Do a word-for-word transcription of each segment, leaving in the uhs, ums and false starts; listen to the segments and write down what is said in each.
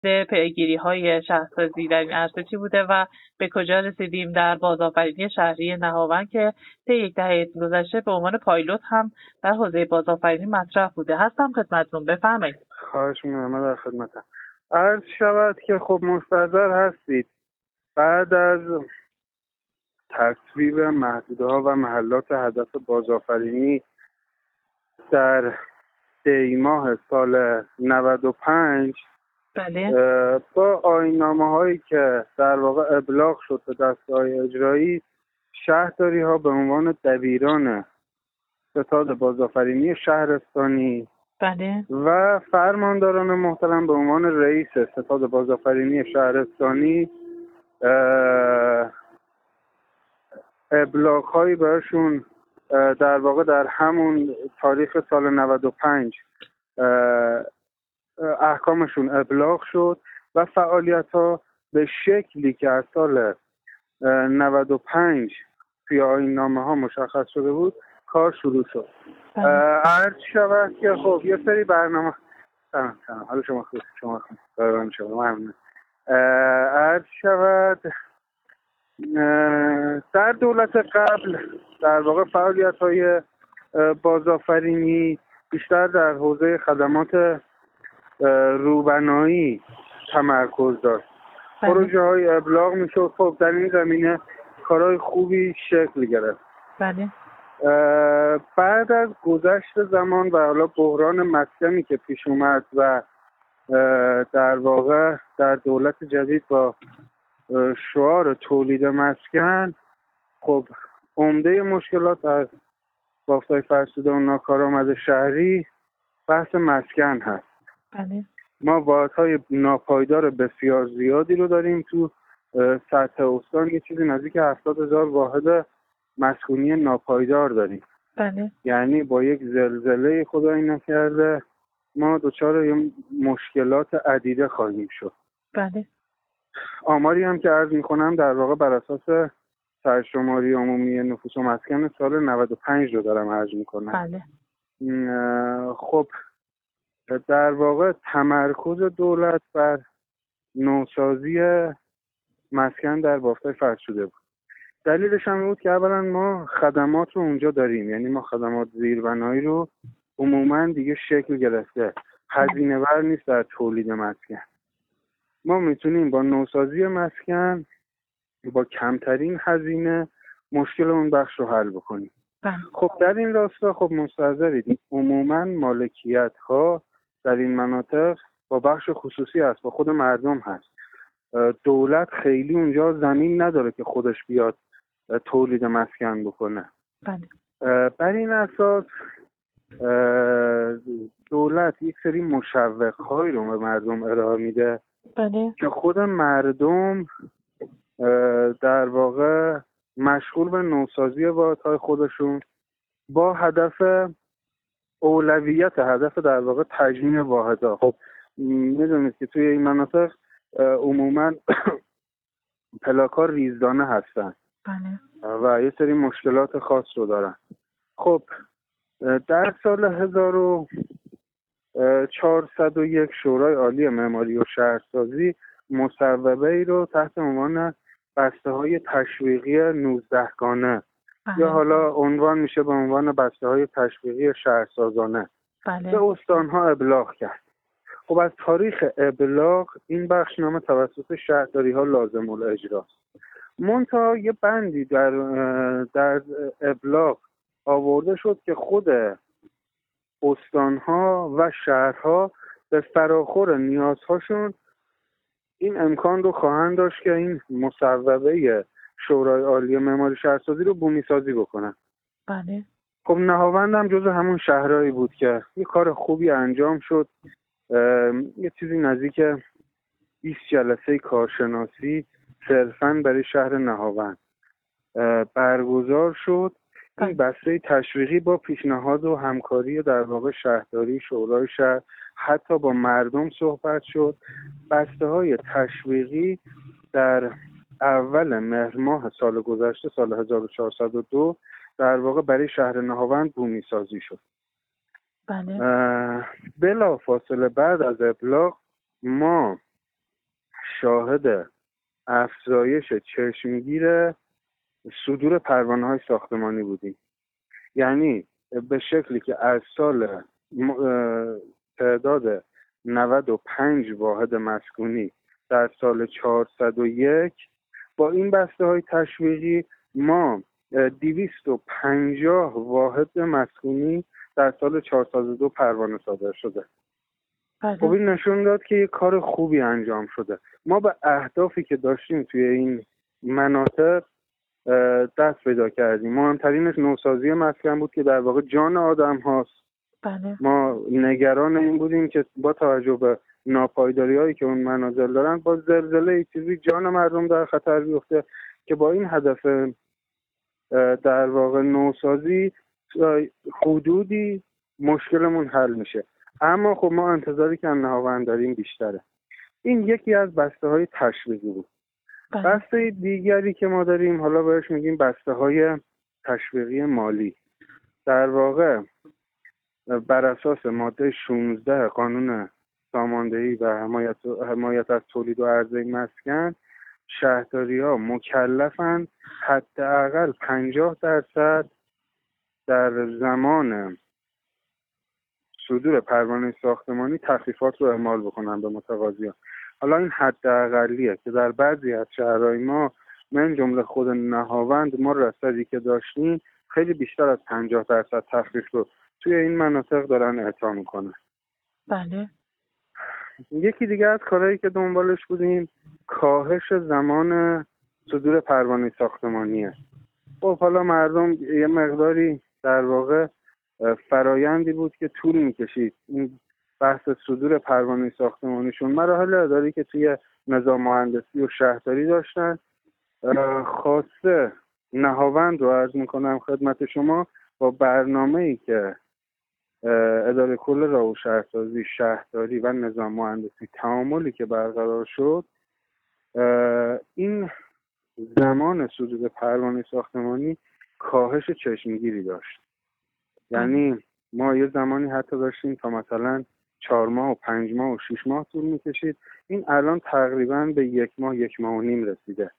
پیگیری های شهرسازی در این عرصه چی بوده و به کجا رسیدیم در بازآفرینی شهری نهاوند که طی یک دهه گذشته به عنوان پایلوت هم در حوزه بازآفرینی مطرح بوده. هستم خدمتتون، بفرمایید. خواهش می‌کنم، من در خدمتم. عرض شود که خب مستحضر هستید بعد از تصویب محدوده‌ها و محلات هدف بازآفرینی در دی ماه سال نود و پنج بله. با آیین‌نامه هایی که در واقع ابلاغ شد به دسته‌های اجرایی، شهرداری ها به عنوان دبیران ستاد بازآفرینی شهرستانی بله. و فرمانداران محترم به عنوان رئیس ستاد بازآفرینی شهرستانی ابلاغ هایی برشون در واقع در همون تاریخ سال نود و پنج احکامشون ابلاغ شد و فعالیت ها به شکلی که از سال نود و پنج توی آیین‌نامه ها مشخص شده بود کار شروع شد. عرض شود که خب یه سری برنامه سلام سلام حالا شما خوب شما خوب برنامه شما ممنون. عرض شود در دولت قبل در واقع فعالیت های بازآفرینی بیشتر در حوزه خدمات روبنایی تمرکز داشت. پروژه های ابلاغ میشد. خب در این زمینه کارهای خوبی شکل گرفت. بله. بعد از گذشت زمان و حالا بحران مسکنی که پیش اومد و در واقع در دولت جدید با شعار تولید مسکن، خب عمده مشکلات از بافت‌های فرسوده و ناکارآمد شهری بحث مسکن هست. بله. ما واحدهای ناپایدار بسیار زیادی رو داریم تو سطح استان، یه چیزی نزدیک هفتاد هزار واحد مسکونی ناپایدار داریم. بله. یعنی با یک زلزله خدایی نکرده ما دچار مشکلات عدیده خواهیم شد. بله. آماری هم که عرض میکنم در واقع بر اساس سرشماری عمومی نفوس و مسکن سال نود و پنج رو دارم عرض میکنم. بله. خب در واقع تمرکز دولت بر نوسازی مسکن در بافت‌های فرسوده بود. دلیلش هم بود که اولا ما خدمات رو اونجا داریم، یعنی ما خدمات زیربنایی رو عموما دیگه شکل گرفته، هزینه ور نیست در تولید مسکن. ما میتونیم با نوسازی مسکن با کمترین هزینه مشکل اون بخش رو حل بکنیم. خب در این راستا خب مستحضرید عموما مالکیت ها در این مناطق با بخش خصوصی هست، با خود مردم هست. دولت خیلی اونجا زمین نداره که خودش بیاد تولید مسکن بکنه. بله. بر این اساس دولت یک سری مشوق‌هایی رو به مردم ارائه میده. بله. که خود مردم در واقع مشغول به نوسازی واحدهای خودشون با هدف اولویت هدف در واقع تجمیع واحدها. خب میدونید که توی این مناطق عموما پلاک‌ها ریزدانه هستن. بله. و یه سری مشکلات خاص رو دارن. خب در سال هزار و چهارصد و یک شورای عالی معماری و شهرسازی مصوبه ای رو تحت عنوان بسته‌های تشویقی نوزده گانه یا حالا عنوان میشه به عنوان بسته‌های تشویقی شهرسازانه بله. به استان‌ها ابلاغ کرد. خب از تاریخ ابلاغ این بخشنامه توسط شهرداری‌ها لازم الاجراست. منتها یه بندی در در ابلاغ آورده شد که خود استان‌ها و شهرها به فراخور نیازهاشون این امکان رو خواهند داشت که این مصوبه شورای عالی معماری شهرسازی رو بومی‌سازی بکنن. بله. خب نهاوند هم جزو همون شهرهایی بود که یه کار خوبی انجام شد. یه چیزی نزدیک بیست جلسه کارشناسی صرفاً برای شهر نهاوند برگزار شد. این بسته تشویقی با پیشنهاد و همکاری در واقع شهرداری، شورای شهر، حتی با مردم صحبت شد. بسته های تشویقی در اول مهر ماه سال گذشته سال هزار و چهارصد و دو در واقع برای شهر نهاوند بومی سازی شد. بله. بلا فاصله بعد از ابلاغ ما شاهد افزایش چشمگیر صدور پروانه‌های ساختمانی بودیم. یعنی به شکلی که از سال تعداد نود و پنج واحد مسکونی در سال چهارصد و یک با این بسته های تشویقی ما دویست و پنجاه واحد مسکونی در سال چهارصد و دو پروانه صادر شده. خب این نشون داد که یه کار خوبی انجام شده. ما به اهدافی که داشتیم توی این مناطق دست پیدا کردیم. مهمترینش نوسازی مسکن بود که در واقع جان آدم هاست. بله. ما نگران این بودیم که با توجه به ناپایداری هایی که اون منازل دارن با زلزله چیزی جان مردم در خطر بیفته، که با این هدف در واقع نوسازی حدودی مشکلمون حل میشه. اما خب ما انتظاری که نهاوند داریم بیشتره. این یکی از بسته های تشویقی بود. بله. بسته دیگری که ما داریم حالا بهش میگیم بسته های تشویقی مالی. در واقع بر اساس ماده شانزده قانون ساماندهی و حمایت, حمایت از تولید و عرضه مسکن، شهرداری‌ها مکلفن حداقل پنجاه درصد در زمان صدور پروانه ساختمانی تخفیفات رو اعمال بکنن به متقاضیان. حالا این حداقلیه که در بعضی از شهرهای ما، من جمله خود نهاوند، ما رصدی که داشتیم خیلی بیشتر از پنجاه درصد تخفیف رو توی این مناطق دارن اعطا میکنن. بله. یکی دیگه از کارهایی که دنبالش بودیم کاهش زمان صدور پروانه ساختمانیه. خب حالا مردم یه مقداری در واقع فرایندی بود که طول میکشید این بحث صدور پروانه ساختمانیشون. مراحل اداری که توی نظام مهندسی و شهرداری داشتن، خاصه نهاوند رو عرض میکنم خدمت شما، با برنامه‌ای که اداره کل راه و شهرسازی، شهرداری و نظام مهندسی تعاملی که برقرار شد، این زمان صدور پروانه ساختمانی کاهش چشمگیری داشت. یعنی ما یه زمانی حتی داشتیم تا مثلا چهار ماه و پنج ماه و شش ماه طول میکشید، این الان تقریبا به یک ماه یک ماه و نیم رسیده.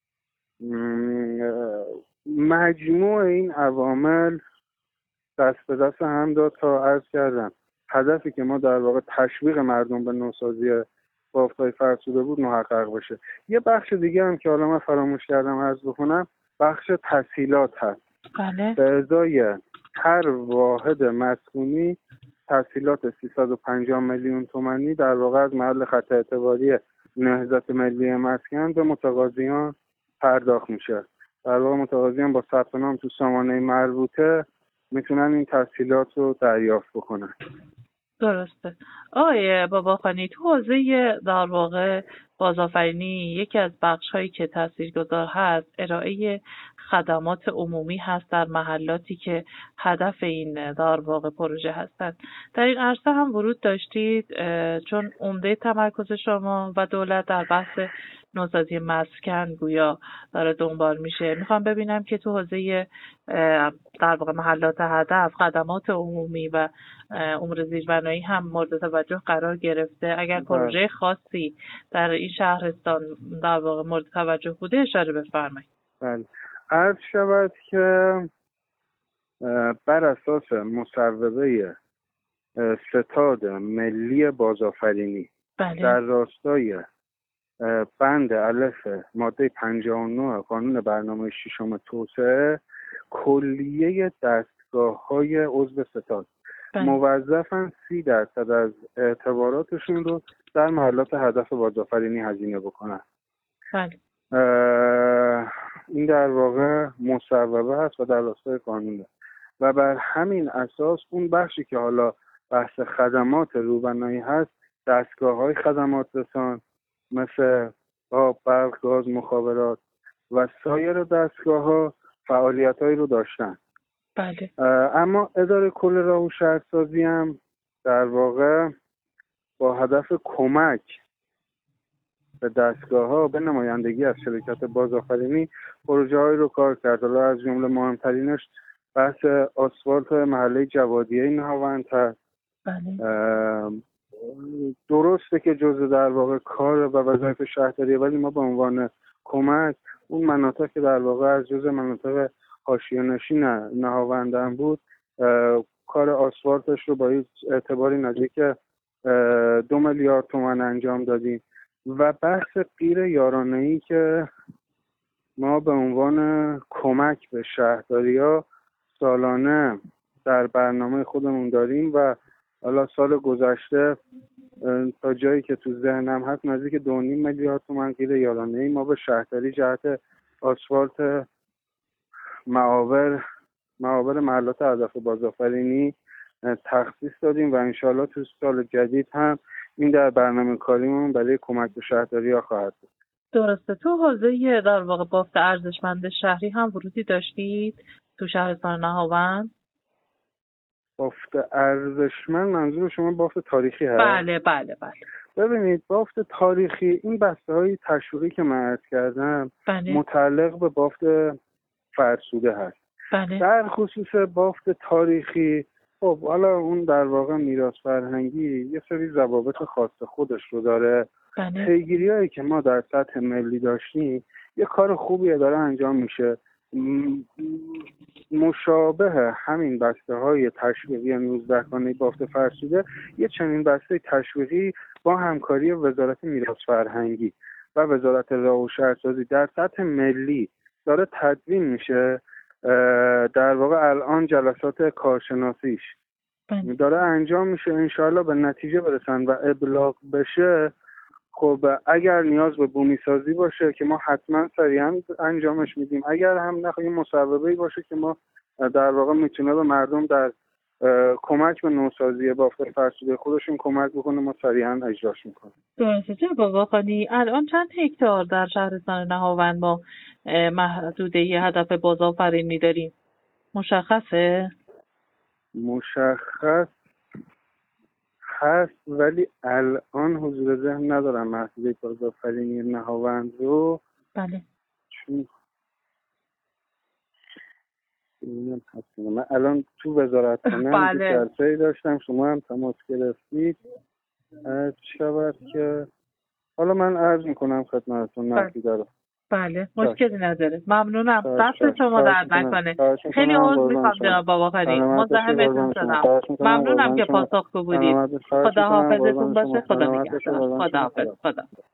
مجموع این عوامل دست به دست هم داد تا عرض کردم هدفی که ما در واقع تشویق مردم به نوسازی بافت‌های فرسوده بود محقق بشه. یه بخش دیگه هم که حالا من فراموش کردم عرض بکنم، بخش تسهیلات هست. بله. به ازای هر واحد مسکونی تسهیلات سیصد و پنجاه میلیون تومانی در واقع از محل خط اعتباری نهضت ملی مسکن به متقاضیان پرداخت میشه. در واقع متقاضیان با ثبت نام تو سامانه مربوطه میتونن این تسهیلات رو دریافت بکنن. درسته. آقای باباخانی، تو حوزه در واقع بازآفرینی یکی از بخش‌هایی که تاثیرگذار هست ارائه خدمات عمومی هست در محلاتی که هدف این در واقع پروژه هستند. در این عرصه هم ورود داشتید، چون عمده تمرکز شما و دولت در بحث نوسازی مسکن گویا داره دنبال میشه. میخوام ببینم که تو حوزه در واقع محلات هدف خدمات عمومی و امور زیربنایی هم مورد توجه قرار گرفته. اگر پروژه خاصی در این شهرستان در واقع مورد توجه بوده اشاره بفرمایید. بله. عرض شود که بر اساس مصوبه ستاد ملی بازآفرینی بله. در راستای بند الف ماده پنجاه و نه قانون برنامه ششم توسعه، کلیه دستگاه‌های عضو ستاد بله. موظفن سی درصد از اعتباراتشون رو در محلات هدف بازآفرینی هزینه بکنن. بله. این در واقع مصوبه هست و در راستای قانونه و بر همین اساس اون بخشی که حالا بحث خدمات روبنایی هست، دستگاه‌های خدمات رسان مثل آب، برق، گاز، مخابرات و سایر دستگاه‌ها فعالیت‌هایی رو داشتن. بله. اما اداره کل راه و شهرسازی هم در واقع با هدف کمک به دستگاه‌ها به نمایندگی از شرکت بازآفرینی پروژه‌هایی رو کار کرد. حالا از جمله مهمترینش بحث آسفالت محله جوادیه نهاوند هست. بله. درسته که جزء در واقع کار و وظایف شهرداریه، ولی ما به عنوان کمک اون مناطق که در واقع از جزء مناطق حاشیه‌نشین نهاوندان بود کار آسفالتش رو با هیچ اعتباری نزدیک دو میلیارد تومان انجام دادیم. و بحث غیر یارانه‌ای که ما به عنوان کمک به شهرداری‌ها سالانه در برنامه خودمون داریم و حالا سال گذشته تا جایی که تو ذهنم هست نزدیک دو و نیم میلیارد تومان غیر یارانه‌ای ما به شهرداری جهت آسفالت معاور معاور محلات هدف بازآفرینی تخصیص دادیم و انشالله تو سال جدید هم این در برنامه کاریمون برای کمک به شهرداری‌ها خواهد بود. درسته. تو حوزه در واقع بافت ارزشمند شهری هم ورودی داشتید تو شهرستان نهاوند؟ بافت ارزشمند منظور شما بافت تاریخی هست؟ بله بله بله. ببینید بافت تاریخی این بسته‌های تشویقی که من عرض کردم بله. متعلق به بافت فرسوده هست. بله. در خصوص بافت تاریخی خب حالا اون در واقع میراث فرهنگی یه سری ضوابط خاص خودش رو داره. بله. پیگیری‌هایی که ما در سطح ملی داشتیم یه کار خوبیه داره انجام میشه. مشابه همین بسته‌های تشویقی نوزده خانه بافت فرسوده یه چنین بسته تشویقی با همکاری وزارت میراث فرهنگی و وزارت راه و شهرسازی در سطح ملی داره تدوین میشه. در واقع الان جلسات کارشناسیش بله. داره انجام میشه، انشاءالله به نتیجه برسن و ابلاغ بشه. خب اگر نیاز به بومی سازی باشه که ما حتما سریعا انجامش میدیم، اگر هم نخواهیم مصوبه‌ای باشه که ما در واقع میتونه به مردم در کمک به نوسازی بافت فرسوده خودشون کمک بکنه، ما سریعا اجراش میکنیم. درسته. جناب آقاخانی الان چند هکتار در شهرستان نهاوند ما محدوده هدف بازآفرینی داریم؟ مشخصه؟ مشخص هست ولی الان حضور ذهن ندارم محدوده بازآفرینی نهاوند رو. بله. چون من الان تو وزارتخانه بله. جلسه‌ای داشتم، شما هم تماس گرفتید از شود که حالا من عرض میکنم خدمتتون نقدی دارم. بله مشکلی نداره. ممنونم. دست شما درد نکنه. خیلی عذر میخوام جناب آقاخانی مزاحمتون شدم. ممنونم که پاسخگو بودید. خدا حافظتون باشه. خدا نگهدار. خدا حافظ. خدا